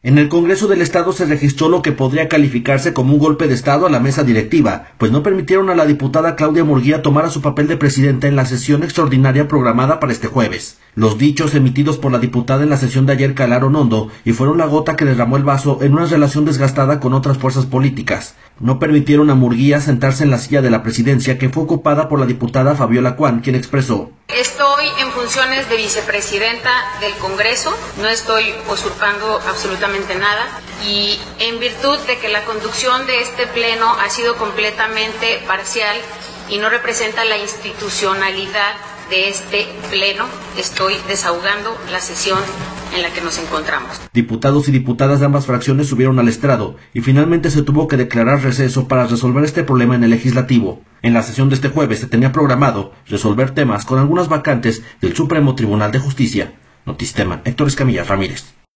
En el Congreso del Estado se registró lo que podría calificarse como un golpe de Estado a la mesa directiva, pues no permitieron a la diputada Claudia Murguía tomar su papel de presidenta en la sesión extraordinaria programada para este jueves. Los dichos emitidos por la diputada en la sesión de ayer calaron hondo y fueron la gota que derramó el vaso en una relación desgastada con otras fuerzas políticas. No permitieron a Murguía sentarse en la silla de la presidencia, que fue ocupada por la diputada Fabiola Cuán, quien expresó: Estoy en funciones de vicepresidenta del Congreso, no estoy usurpando absolutamente nada, y en virtud de que la conducción de este pleno ha sido completamente parcial y no representa la institucionalidad de este pleno, estoy desahogando la sesión en la que nos encontramos. Diputados y diputadas de ambas fracciones subieron al estrado y finalmente se tuvo que declarar receso para resolver este problema en el legislativo. En la sesión de este jueves se tenía programado resolver temas con algunas vacantes del Supremo Tribunal de Justicia. Notistema, Héctor Escamilla Ramírez.